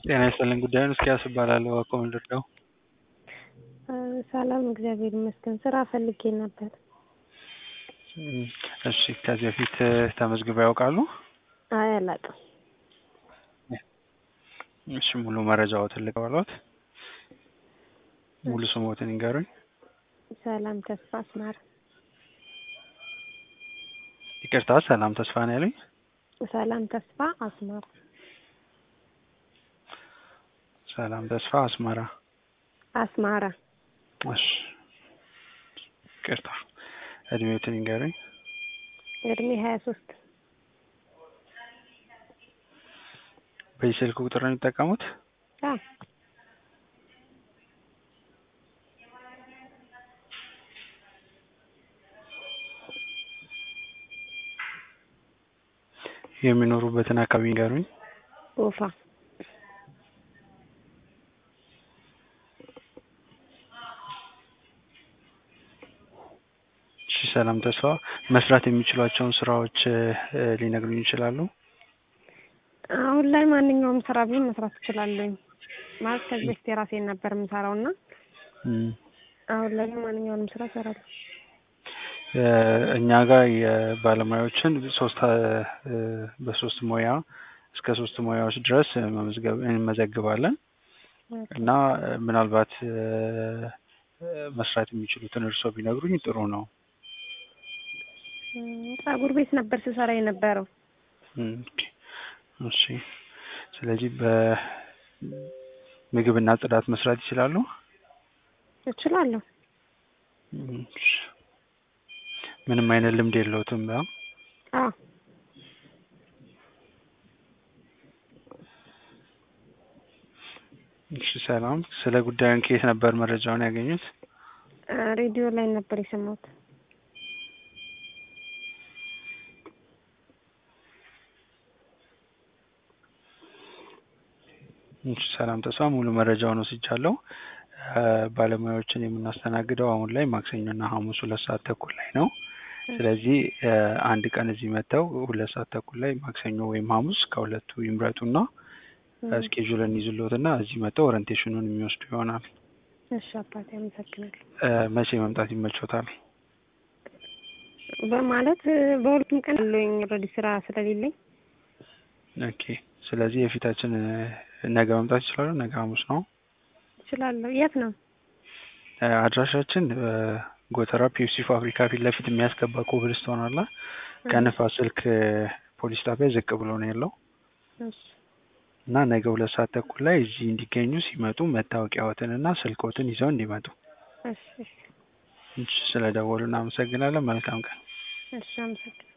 ጤና ይስጥልኝ ጉዳዩን እስኪያስ እባላለሁ አቆም ልርዳው? ሰላም እግዚአብሔር ይመስገን። ስራ ፈልጌ ነበር። እሺ ከዚህ በፊት ተመዝግበው ያውቃሉ? አይ አላውቅም። እሺ ሙሉ መረጃዎትን ልቀበሎት? ሙሉ ስሞትን ይንገሩኝ? ሰላም ተስፋ አስማረ። ይቅርታ ሰላም ተስፋ ነው ያሉኝ? ሰላም ተስፋ አስማረ። ሰላም ተስፋ አስማራ። አስማራ። እሺ ይቅርታ እድሜዎትን ይንገሩኝ? እድሜ 23። በስልክ ቁጥር ነው የሚጠቀሙት? አዎ። የሚኖሩበትን አካባቢ ይንገሩኝ? ጎፋ። እሺ ሰላም ተስፋ መስራት የሚችሏቸውን ስራዎች ሊነግሩኝ ይችላሉ? አሁን ላይ ማንኛውም ስራ ቢሆን መስራት እችላለሁ። ማለት ከዚህ በፊት የራሴን ነበር የምሰራውና አሁን ላይ ማንኛውንም ስራ እሰራለሁ። እኛ ጋር የባለሙያዎችን በሶስት ሙያ እስከ 3 ሙያዎች ድረስ እንመዘግባለን እና ምናልባት መስራት የሚችሉትን እርሶ ቢነግሩኝ ጥሩ ነው። ፀጉር ቤት ነበር ስሰራ የነበረው። እሺ ስለዚህ በምግብና ጽዳት መስራት ይችላሉ? እችላለሁ። ምንም አይነት ልምድ የለውትም? አዎ። እሺ ሰላም ስለ ጉዳዩን ከየት ነበር መረጃውን ያገኙት? ሬዲዮ ላይ ነበር የሰማሁት። እሺ ሰላም ተስፋ ሙሉ መረጃውን ወስጃለሁ። ባለሙያዎችን የምናስተናግደው አሁን ላይ ማክሰኞና ሐሙስ 2 ሰዓት ተኩል ላይ ነው። ስለዚህ አንድ ቀን እዚህ መተው 2 ሰዓት ተኩል ላይ ማክሰኞ ወይም ሐሙስ ከሁለቱ ይምረጡና ስኬጁልን ይዝሎትና እዚህ መተው ኦሪንቴሽኑን የሚወስዱ ይሆናል። እሺ አባቴ አመሰግናለሁ። መቼ መምጣት ይመቾታል? በማለት በሁለቱም ቀን አለኝ ኦልሬዲ ስራ ስለሌለኝ። ኦኬ ስለዚህ የፊታችን ነገ መምጣት ይችላሉ? ነገ ሐሙስ ነው። እችላለሁ። የት ነው? አድራሻችን ጎተራ ፔፕሲ ፋብሪካ ፊት ለፊት የሚያስገባ ኮብልስቶን አለ። ከንፋስ ስልክ ፖሊስ ጣቢያ ዝቅ ብሎ ነው ያለው። እሺ እና ነገ 2 ሰዓት ተኩል ላይ እዚህ እንዲገኙ ሲመጡ መታወቂያዎትንና ስልኮትን ይዘው እንዲመጡ። እሺ ስለደወሉ እናመሰግናለን። መልካም ቀን። እሺ አመሰግናለሁ።